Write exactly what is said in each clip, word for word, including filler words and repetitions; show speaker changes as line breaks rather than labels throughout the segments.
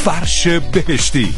فرش بهشتی.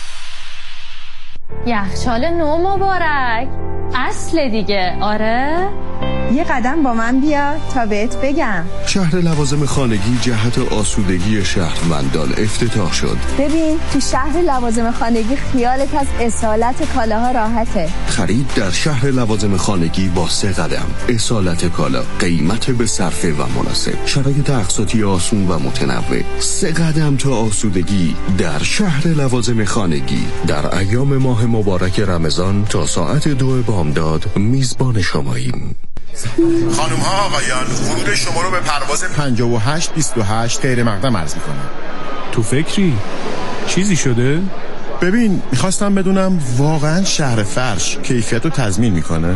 یخچال نو مبارک. اصل دیگه. آره
یه قدم با من بیا تا بهت بگم.
شهر لوازم خانگی جهت آسودگی شهروندان افتتاح شد.
ببین تو شهر لوازم خانگی خیالت از اصالت کالاها راحته.
خرید در شهر لوازم خانگی با سه قدم. اصالت کالا، قیمت به صرفه و مناسب، شرایط اقساطی آسون و متنوع. سه قدم تا آسودگی در شهر لوازم خانگی. در ایام ماه مبارک رمضان تا ساعت دو بامداد میزبان شماییم.
خانم ها آقایان، ورود شما رو به پرواز پنجاه و هشت بیست و هشت غیر مقدم عرض میکنم.
تو فکری؟ چیزی شده؟
ببین میخواستم بدونم واقعا شهر فرش کیفیت رو تضمین میکنه؟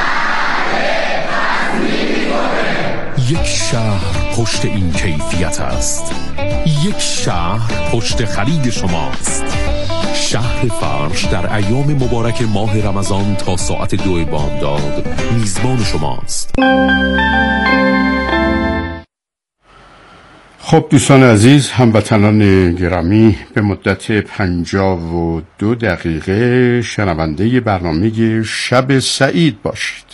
یک شهر پشت این کیفیت است. یک شهر پشت خرید شماست. شهر فرش در ایام مبارک ماه رمضان تا ساعت دو بامداد میزبان شماست.
خب دوستان عزیز، هموطنان گرامی، به مدت پنجاه و دو دقیقه شنونده برنامه شب سعید باشید.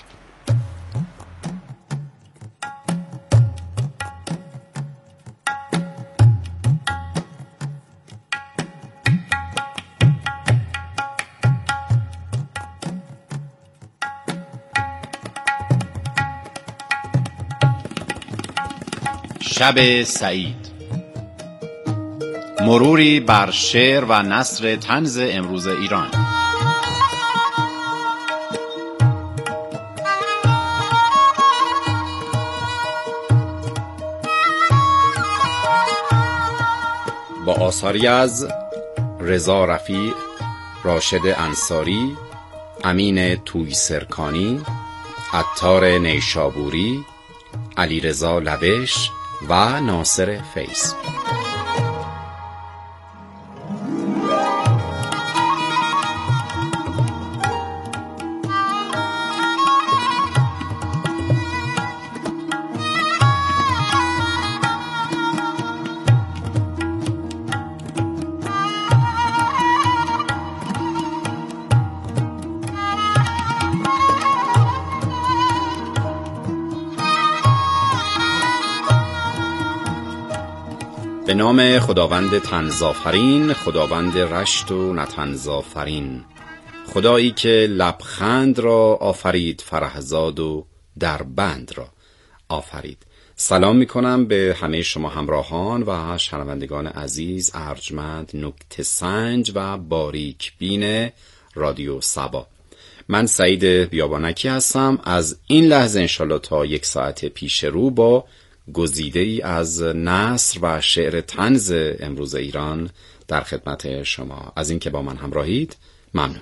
شب سعید، مروری بر شعر و نثر طنز امروز ایران. با آثاری از رضا رفیع، راشد انصاری، امین تویسرکانی، عطار نیشابوری، علیرضا لوش و ناصر فیض. به نام خداوند طنزآفرین، خداوند رشت و نطنزآفرین، خدایی که لبخند را آفرید فرهزاد و دربند را آفرید. سلام میکنم به همه شما همراهان و شنوندگان عزیز، ارجمند، نکته سنج و باریک بین رادیو سبا. من سعید بیابانکی هستم. از این لحظه انشالله تا یک ساعت پیش رو با گزیده ای از نثر و شعر طنز امروز ایران در خدمت شما. از اینکه با من همراهید ممنونم.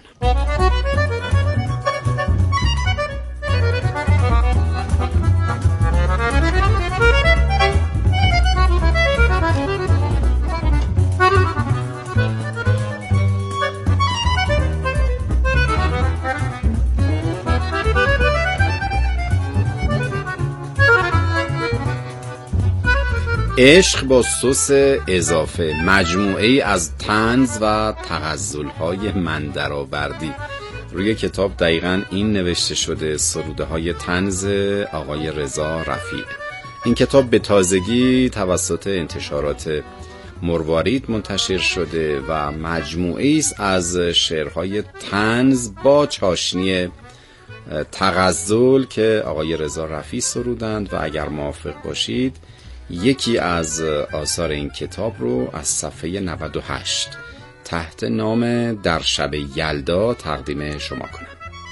عشق با سس اضافه، مجموعه‌ای از طنز و تغزل‌های من درآوردی. روی کتاب دقیقاً این نوشته شده: سروده های طنز آقای رضا رفیع. این کتاب به تازگی توسط انتشارات مروارید منتشر شده و مجموعه‌ای است از شعرهای طنز با چاشنی تغزل که آقای رضا رفیع سرودند. و اگر موافق باشید یکی از آثار این کتاب رو از صفحه نود و هشت تحت نام در شب یلدا تقدیم شما کنم.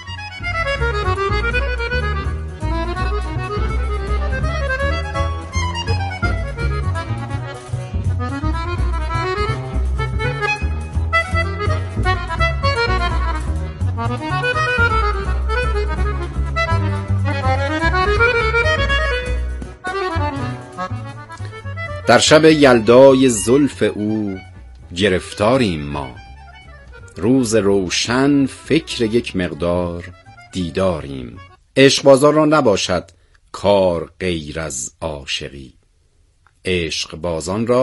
در شب یلدای زلف او گرفتاریم ما، روز روشن فکر یک مقدار دیداریم. عشق بازار را نباشد کار غیر از عاشقی، عشق بازان را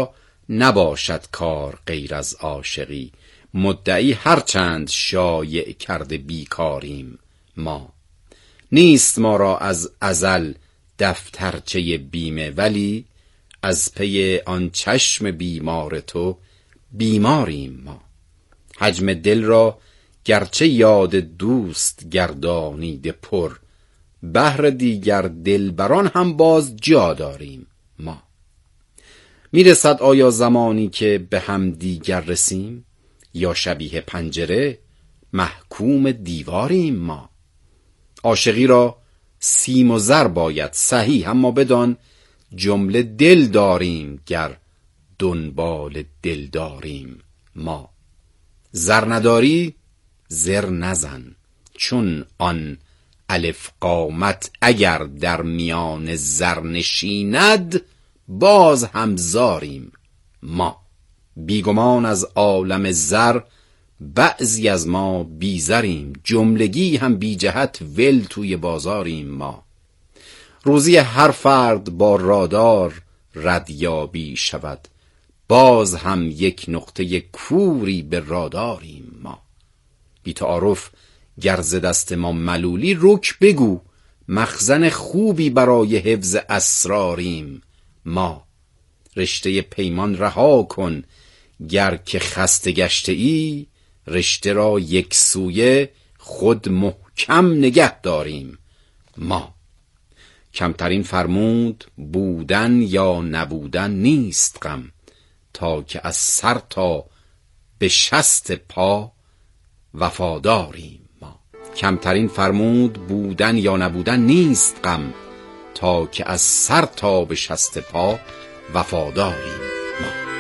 نباشد کار غیر از عاشقی، مدعی هرچند شایع کرده بیکاریم ما. نیست ما را از ازل دفترچه بیمه، ولی از پی آن چشم بیمار تو بیماریم ما. حجم دل را گرچه یاد دوست گردانیده پر، بهر دیگر دلبران هم باز جا داریم ما. میرسد آیا زمانی که به هم دیگر رسیم، یا شبیه پنجره محکوم دیواریم ما. عاشقی را سیم و زر باید صحیح، اما بدان جمله دل داریم گر دنبال دل داریم ما. زر نداری زر نزن، چون آن الف قامت اگر در میان زر نشیند، باز هم زاریم ما. بیگمان از عالم زر بعضی از ما بیزریم، جملگی هم بی جهت ول توی بازاریم ما. روزی هر فرد با رادار ردیابی شود، باز هم یک نقطه کوری به راداریم ما. بی تعارف گر ز دست ما ملولی، رک بگو مخزن خوبی برای حفظ اسراریم ما. رشته پیمان رها کن گر که خسته گشته ای، رشته را یک سویه خود محکم نگه داریم ما. کمترین فرمود بودن یا نبودن نیست غم، تا که از سر تا به شست پا وفاداریم ما. کمترین فرمود بودن یا نبودن نیست غم، تا که از سر تا به شست پا وفاداریم ما.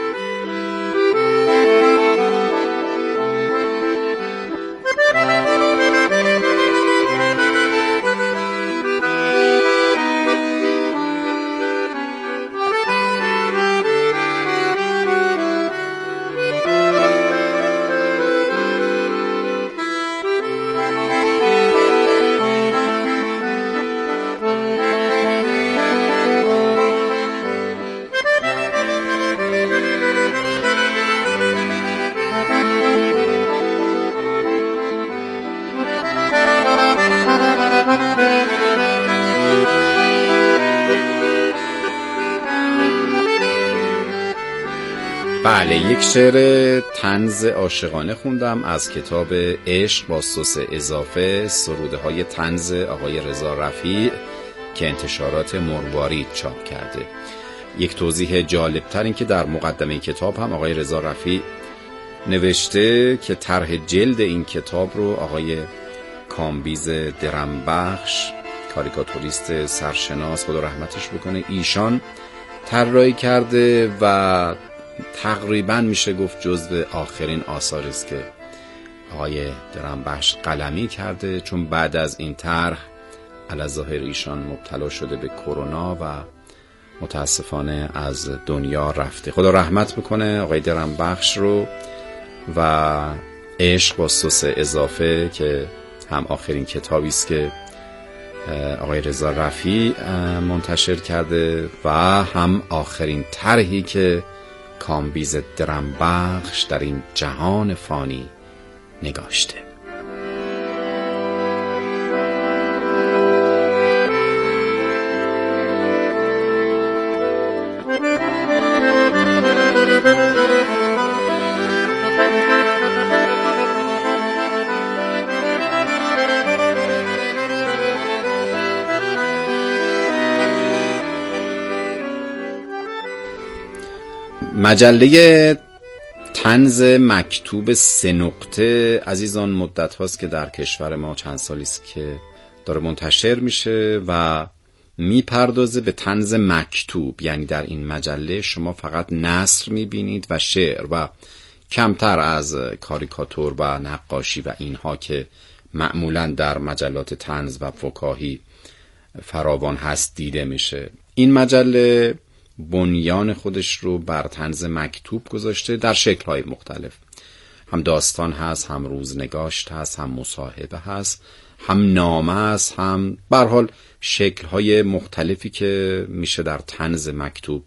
بله، یک شعر طنز عاشقانه خوندم از کتاب عشق با سس اضافه، سروده های طنز آقای رضا رفیع که انتشارات مروارید چاپ کرده. یک توضیح جالبتر این که در مقدمه کتاب هم آقای رضا رفیع نوشته که طرح جلد این کتاب رو آقای کامبیز درمبخش، کاریکاتوریست سرشناس خدا رحمتش بکنه، ایشان طراحی کرده و تقریبا میشه گفت جزو آخرین آثاری است که آقای درمبخش قلمی کرده، چون بعد از این طرح علی‌ظاهر ایشان مبتلا شده به کرونا و متاسفانه از دنیا رفته. خدا رحمت بکنه آقای درمبخش رو. و عشق با سس اضافه که هم آخرین کتابی است که آقای رضا رفیع منتشر کرده و هم آخرین طرحی که کامبیز درمبخش در این جهان فانی نگاشته. مجله طنز مکتوب سه نقطه عزیزان مدت هاست که در کشور ما چند سالی است که داره منتشر میشه و میپردازه به طنز مکتوب، یعنی در این مجله شما فقط نثر میبینید و شعر و کمتر از کاریکاتور و نقاشی و اینها که معمولا در مجلات طنز و فکاهی فراوان هست دیده میشه. این مجله بنیان خودش رو بر طنز مکتوب گذاشته در شکل‌های مختلف، هم داستان هست، هم روزنگاشت هست، هم مصاحبه هست، هم نامه هست، هم به هر حال شکل‌های مختلفی که میشه در طنز مکتوب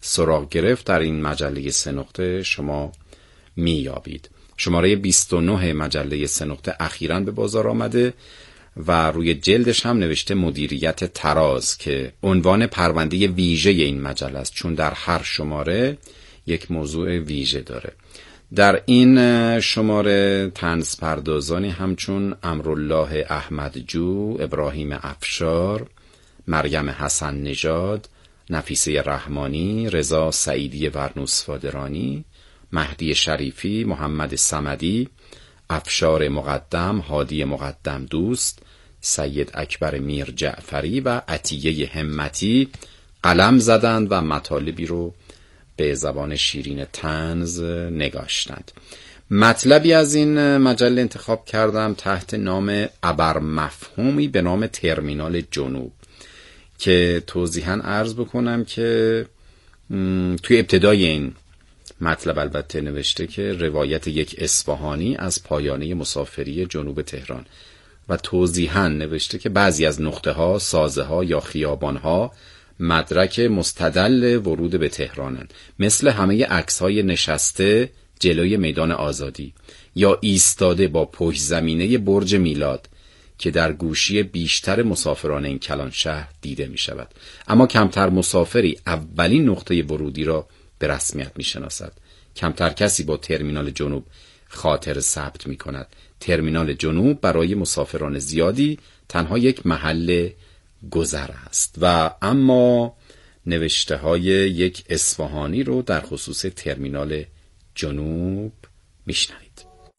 سراغ گرفت در این مجله سه نقطه شما میابید. شماره بیست و نه مجله سه نقطه اخیراً به بازار آمده و روی جلدش هم نوشته مدیریت تراز که عنوان پرونده ویژه این مجله است، چون در هر شماره یک موضوع ویژه داره. در این شماره طنز پردازانی همچون امرالله احمدجو، ابراهیم افشار، مریم حسن نژاد، نفیسه رحمانی، رضا سعیدی ورنوس-فادرانی، مهدی شریفی، محمد صمدی، افشار مقدم، هادی مقدم دوست، سید اکبر میر جعفری و عطیه همتی قلم زدند و مطالبی رو به زبان شیرین طنز نگاشتند. مطلبی از این مجله انتخاب کردم تحت نام ابرمفهومی به نام ترمینال جنوب که توضیحاً عرض بکنم که توی ابتدای این مطلب البته نوشته که روایت یک اصفهانی از پایانه مسافری جنوب تهران و توضیحاً نوشته که بعضی از نقطه ها، سازه ها یا خیابان ها مدرک مستدل ورود به تهرانند، مثل همه عکس های نشسته جلوی میدان آزادی یا ایستاده با پشت زمینه برج میلاد که در گوشی بیشتر مسافران این کلان شهر دیده می شود. اما کمتر مسافری اولین نقطه ورودی را به رسمیت می شناسد. کمتر کسی با ترمینال جنوب خاطر ثبت می کند. ترمینال جنوب برای مسافران زیادی تنها یک محل گذر است. و اما نوشته های یک اصفهانی رو در خصوص ترمینال جنوب میشنوید.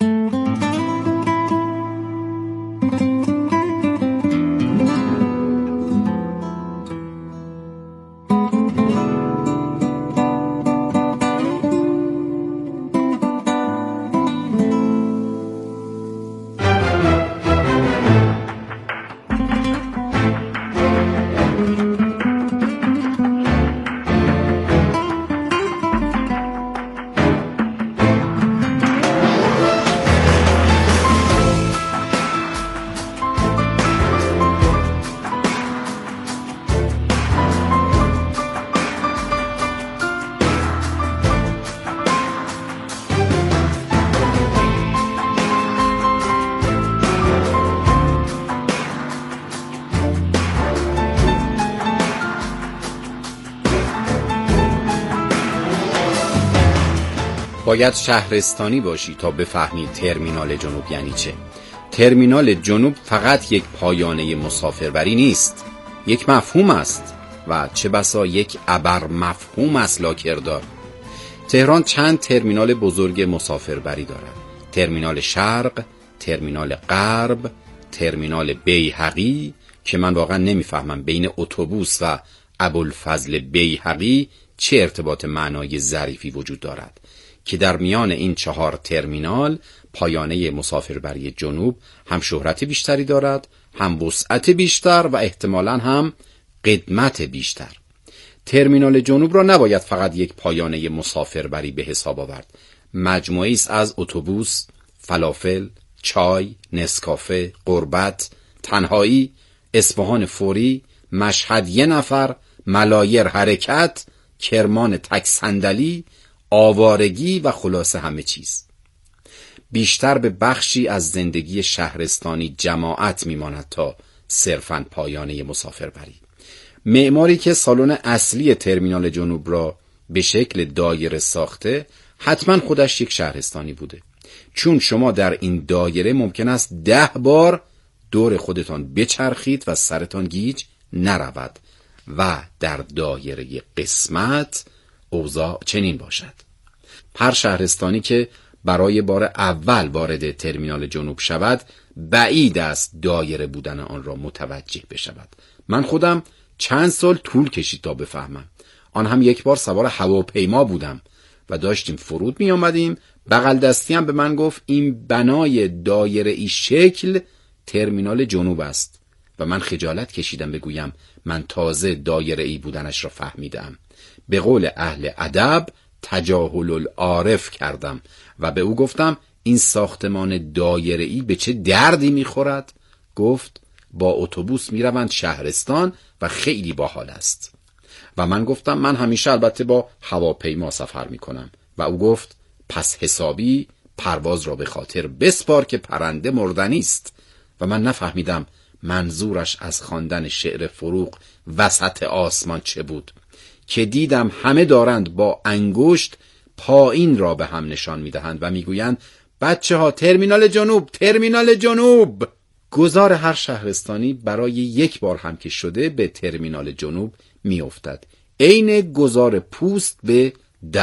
باید شهرستانی باشی تا بفهمی ترمینال جنوب یعنی چه. ترمینال جنوب فقط یک پایانه مسافربری نیست، یک مفهوم است و چه بسا یک ابر مفهوم است لاکردار. تهران چند ترمینال بزرگ مسافربری دارد: ترمینال شرق، ترمینال غرب، ترمینال بیهقی که من واقعا نمیفهمم بین اتوبوس و ابوالفضل بیهقی چه ارتباط معنای ظریفی وجود دارد که در میان این چهار ترمینال پایانه مسافربری جنوب هم شهرت بیشتری دارد، هم وسعت بیشتر و احتمالاً هم قدمت بیشتر. ترمینال جنوب را نباید فقط یک پایانه مسافربری به حساب آورد. مجموعه‌ای است از اتوبوس، فلافل، چای، نسکافه، قربت، تنهایی، اصفهان فوری، مشهد یه نفر، ملایر حرکت، کرمان تک صندلی، آوارگی و خلاصه همه چیز. بیشتر به بخشی از زندگی شهرستانی جماعت میماند تا صرفاً پایانه مسافربری. معماری که سالن اصلی ترمینال جنوب را به شکل دایره ساخته حتما خودش یک شهرستانی بوده، چون شما در این دایره ممکن است ده بار دور خودتان بچرخید و سرتان گیج نرود و در دایره قسمت اوضاع چنین باشد. هر شهرستانی که برای بار اول وارد ترمینال جنوب شود بعید است دایره بودن آن را متوجه بشود. من خودم چند سال طول کشید تا بفهمم. آن هم یک بار سوار هواپیما بودم و داشتیم فرود می آمدیم، بغل دستی هم به من گفت این بنای دایره ای شکل ترمینال جنوب است و من خجالت کشیدم بگویم من تازه دایره ای بودنش را فهمیدم. به قول اهل ادب تجاهل العارف کردم و به او گفتم این ساختمان دایره‌ای به چه دردی میخورد؟ گفت با اتوبوس میروند شهرستان و خیلی باحال است. و من گفتم من همیشه البته با هواپیما سفر میکنم و او گفت پس حسابی پرواز را به خاطر بسپار که پرنده مردنی است. و من نفهمیدم منظورش از خواندن شعر فروغ وسط آسمان چه بود که دیدم همه دارند با انگشت پایین را به هم نشان میدهند و میگویند بچه ها ترمینال جنوب، ترمینال جنوب. گذار هر شهرستانی برای یک بار هم که شده به ترمینال جنوب میافتد، عین گذار پوست به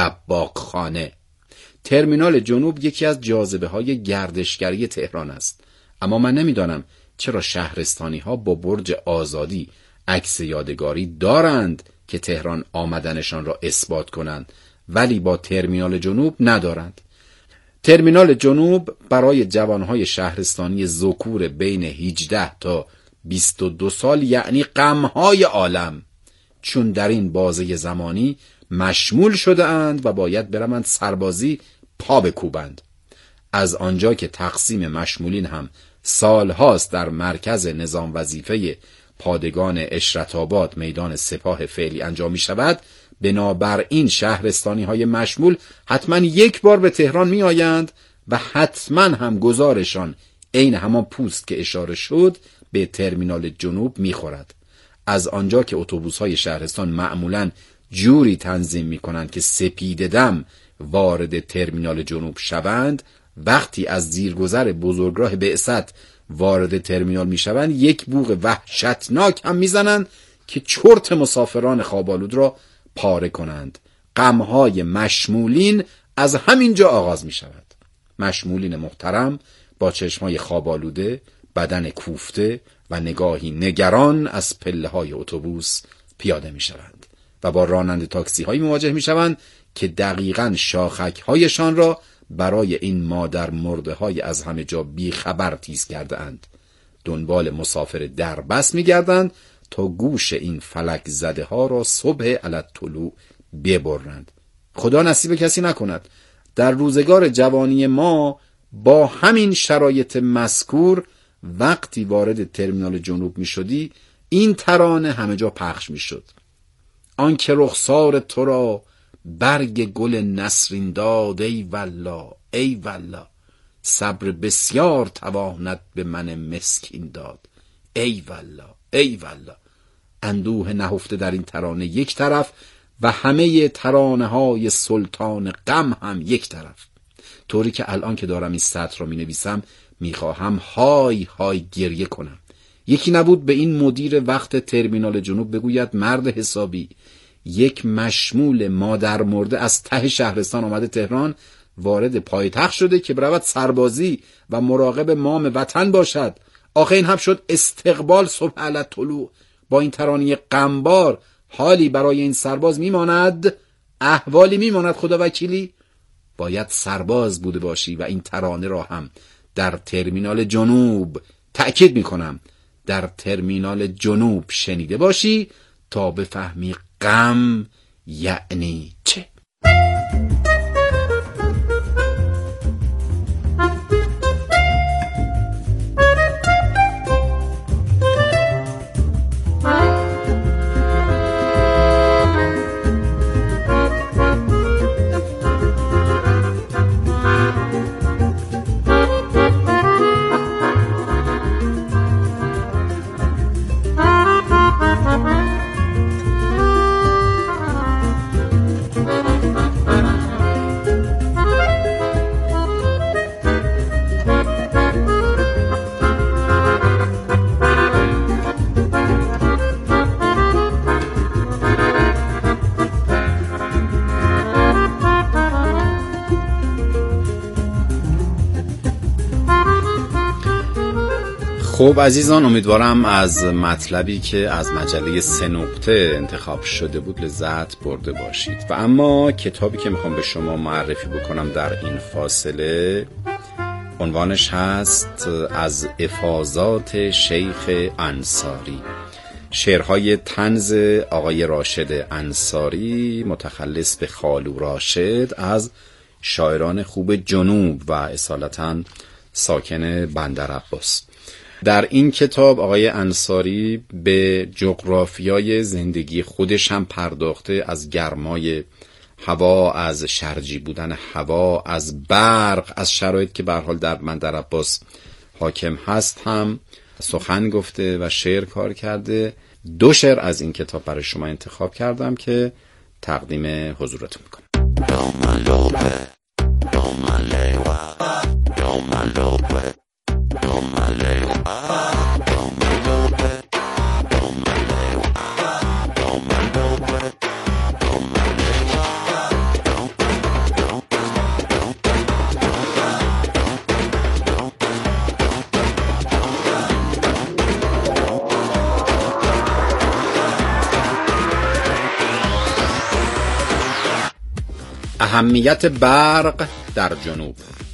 دباغخانه. ترمینال جنوب یکی از جاذبه های گردشگری تهران است، اما من نمیدانم چرا شهرستانی ها با برج آزادی عکس یادگاری دارند که تهران آمدنشان را اثبات کنند، ولی با ترمینال جنوب ندارند. ترمینال جنوب برای جوانهای شهرستانی ذکور بین هجده تا بیست و دو سال یعنی غمهای عالم، چون در این بازه زمانی مشمول شده اند و باید بروند سربازی پا بکوبند. از آنجا که تقسیم مشمولین هم سالهاست در مرکز نظام وظیفه پادگان اشرت‌آباد میدان سپاه فعلی انجام می شود، بنابراین شهرستانی های مشمول حتما یک بار به تهران می آیند و حتما هم گزارشان عین همان پوست که اشاره شد به ترمینال جنوب می خورد. از آنجا که اتوبوس های شهرستان معمولا جوری تنظیم می کنند که سپید دم وارد ترمینال جنوب شوند، وقتی از زیرگذر بزرگراه بعثت وارد ترمینال می شوند یک بوق وحشتناک هم می زنند که چرت مسافران خوابالود را پاره کنند. غمهای مشمولین از همینجا آغاز می شود. مشمولین محترم با چشمای خوابالوده، بدن کوفته و نگاهی نگران از پله های اتوبوس پیاده می شوند و با راننده تاکسی های مواجه می شوند که دقیقاً شاخک هایشان را برای این مادر مرده های از همه جا بی خبر تیز کرده اند. دنبال مسافر دربست می گردند تا گوش این فلک زده ها را صبح علت طلوع ببرند. خدا نصیب کسی نکند در روزگار جوانی ما با همین شرایط مذکور وقتی وارد ترمینال جنوب می شدی این ترانه همه جا پخش می شد: آن که رخسار تو را برگ گل نسرین داد، ای والله ای والله صبر بسیار تواند به من مسکین داد، ای والله ای والله. اندوه نهفته در این ترانه یک طرف و همه ترانه های سلطان غم هم یک طرف، طوری که الان که دارم این سطر رو می نویسم می خواهم های های گریه کنم. یکی نبود به این مدیر وقت ترمینال جنوب بگوید مرد حسابی، یک مشمول مادر مرده از ته شهرستان آمده تهران، وارد پایتخت شده که برود سربازی و مراقب مام وطن باشد. آخه این هم شد استقبال صبح علت طلوع. با این ترانه غمبار حالی برای این سرباز میماند، احوالی میماند خدا وکیلی. باید سرباز بوده باشی و این ترانه را هم در ترمینال جنوب، تأکید میکنم در ترمینال جنوب شنیده باشی تا بفهمی غم یعنی چه. خب عزیزان، امیدوارم از مطلبی که از مجله سه نقطه انتخاب شده بود لذت برده باشید. و اما کتابی که میخوام به شما معرفی بکنم در این فاصله عنوانش هست از افاضات شیخ انصاری، شعرهای طنز آقای راشد انصاری متخلص به خالو راشد از شاعران خوب جنوب و اصالتاً ساکن بندر عباس. در این کتاب آقای انصاری به جغرافیای زندگی خودش هم پرداخته، از گرمای هوا، از شرجی بودن هوا، از برق، از شرایط که به هر حال در بندرعباس حاکم هست هم سخن گفته و شعر کار کرده. دو شعر از این کتاب برای شما انتخاب کردم که تقدیم حضورتون میکنم. اهمیت برق در جنوب.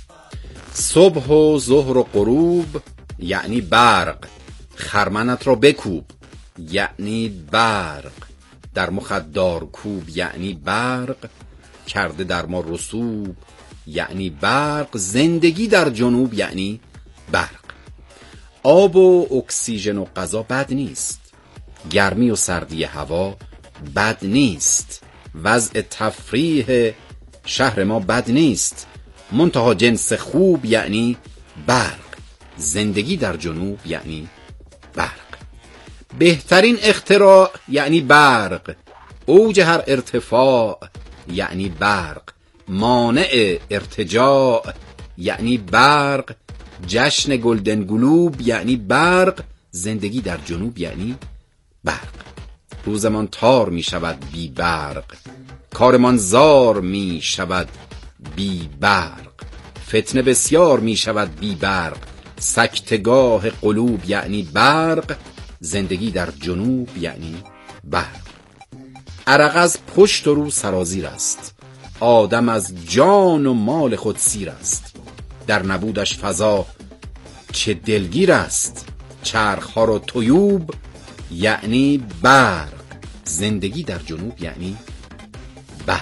صبح و ظهر و غروب یعنی برق، خرمنت را بکوب یعنی برق، در مخت دارکوب یعنی برق، کرده در ما رسوب یعنی برق، زندگی در جنوب یعنی برق. آب و اکسیژن و غذا بد نیست، گرمی و سردی هوا بد نیست، وضع تفریح شهر ما بد نیست، منتها جنس خوب یعنی برق، زندگی در جنوب یعنی برق. بهترین اختراع یعنی برق، اوج هر ارتفاع یعنی برق، مانع ارتجاع یعنی برق، جشن گلدن گلوب یعنی برق، زندگی در جنوب یعنی برق. روزمان تار می شود بی برق، کارمان زار می شود بی برق، فتنه بسیار می شود بی برق، سکتگاه قلوب یعنی برق، زندگی در جنوب یعنی برق. عرق از پشت و رو سرازیر است، آدم از جان و مال خود سیر است، در نبودش فضا چه دلگیر است، چرخ ها رو طیوب یعنی برق، زندگی در جنوب یعنی برق.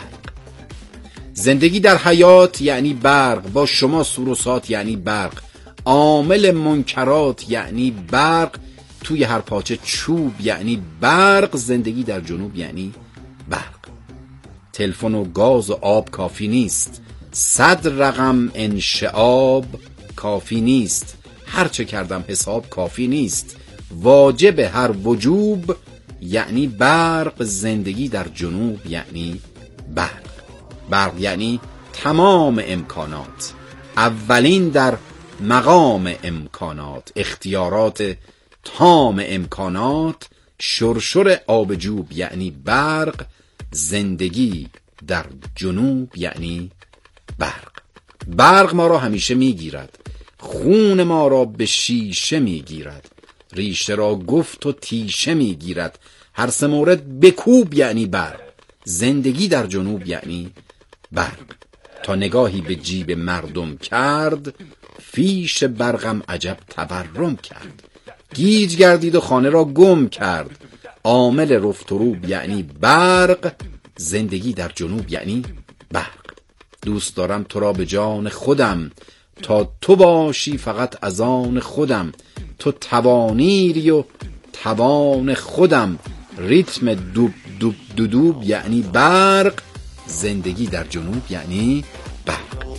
زندگی در حیات یعنی برق، با شما سوروسات یعنی برق، عامل منکرات یعنی برق، توی هر پاچه چوب یعنی برق، زندگی در جنوب یعنی برق. تلفن و گاز و آب کافی نیست، صد رقم انشعاب کافی نیست، هرچه کردم حساب کافی نیست، واجب هر وجوب یعنی برق، زندگی در جنوب یعنی برق. برق یعنی تمام امکانات، اولین در مقام امکانات، اختیارات تام امکانات، شرشر آب جوب یعنی برق، زندگی در جنوب یعنی برق. برق ما را همیشه میگیرد، خون ما را به شیشه میگیرد، ریشه را گفت و تیشه میگیرد، هر سه مورد بکوب یعنی برق، زندگی در جنوب یعنی برق. تا نگاهی به جیب مردم کرد، فیش برقم عجب تورم کرد، گیج گردید و خانه را گم کرد، عامل رفت و روب یعنی برق، زندگی در جنوب یعنی برق. دوست دارم تو را به جان خودم، تا تو باشی فقط از آن خودم، تو توانیری و توان خودم، ریتم دوب دوب دودوب یعنی برق، زندگی در جنوب یعنی برق.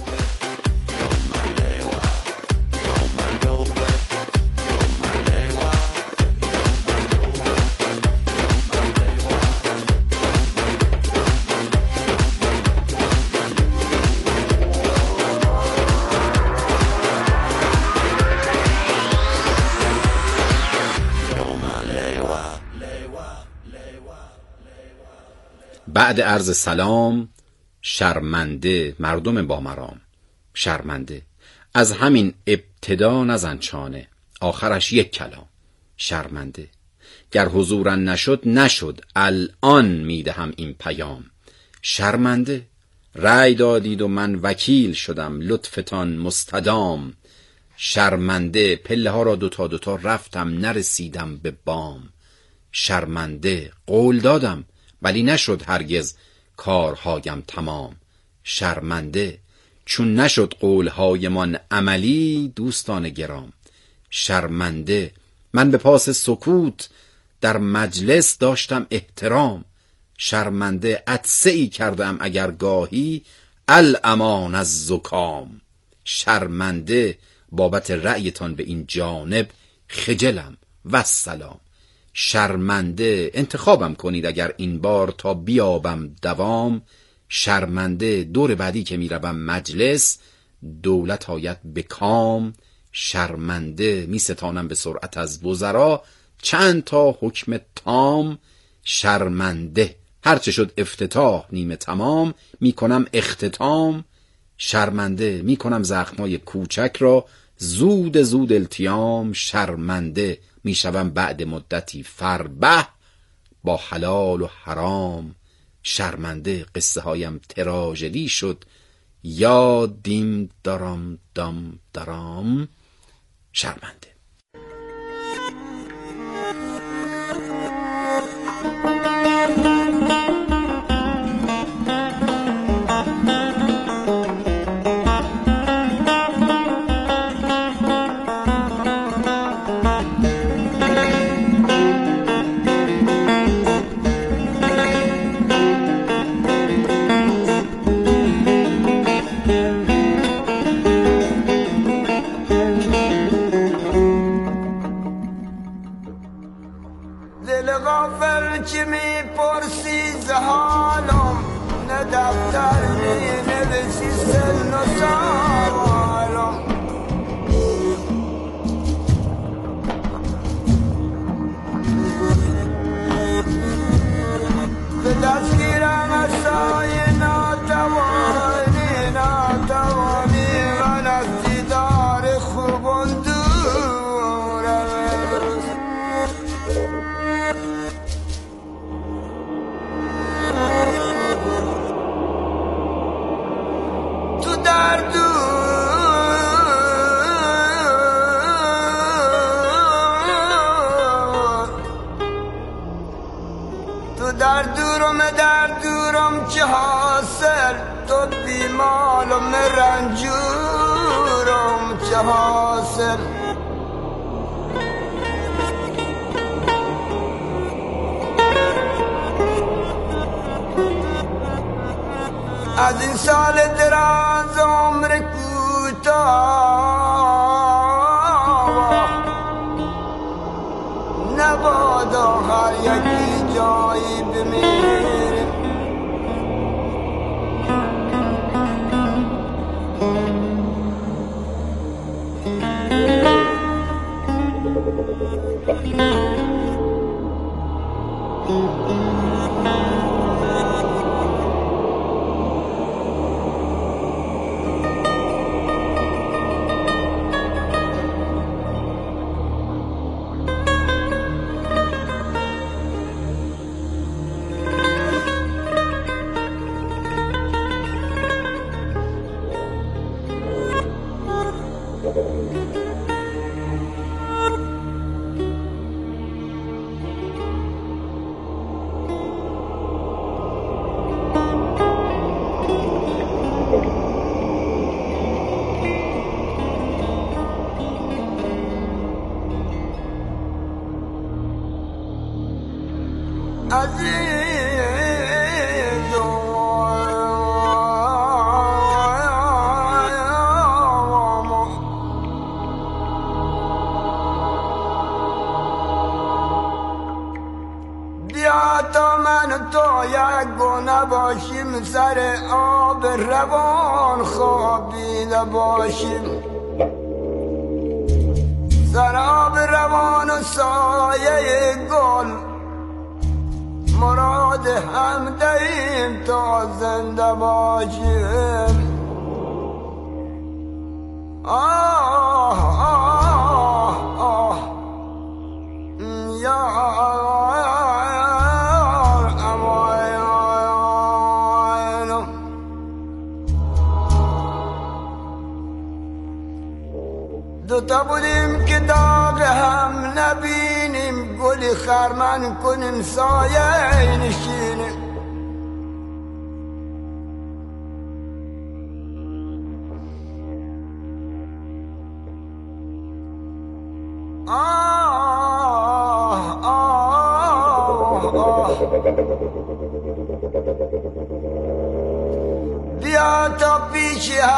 بعد عرض سلام، شرمنده مردم با مرام، شرمنده از همین ابتدا نزن چانه، آخرش یک کلام، شرمنده گر حضورن نشد نشد، الان میدهم این پیام، شرمنده رأی دادید و من وکیل شدم، لطفتان مستدام، شرمنده پله ها را دوتا دوتا رفتم، نرسیدم به بام، شرمنده قول دادم ولی نشد هرگز کارهایم تمام، شرمنده چون نشد قولهای من عملی، دوستان گرام، شرمنده. من به پاس سکوت در مجلس داشتم احترام، شرمنده. عطسه ای کردم اگر گاهی الامان از زکام، شرمنده. بابت رأیتان به این جانب خجلم والسلام، شرمنده. انتخابم کنید اگر این بار تا بیابم دوام، شرمنده. دور بعدی که میروم مجلس دولت آید به کام، شرمنده. می ستانم به سرعت از وزرا چند تا حکم تام، شرمنده. هرچه شد افتتاح نیمه تمام، می کنم اختتام، شرمنده. می کنم زخمای کوچک را زود زود التیام، شرمنده. می شوم بعد مدتی فربه با حلال و حرام، شرمنده. قصه هایم تراژدی شد یا دیم دارم دام دارم، شرمنده.
در دورم در دورم چه حاصل، تو بیمالم رنجورم چه حاصل. از این سال دراز عمر کوتاه، نبادا هر یکی جایی بمیریم. باشیم سر آب روان خوابیده باشیم، سر آب روان و سایه گل مراد هم دهیم تا زنده باشیم. آه آه آه یا دوتا بودیم که داغ هم نبینیم، گلی خرمن کنیم سایه نشینیم. آه آه آه بیا تا پیش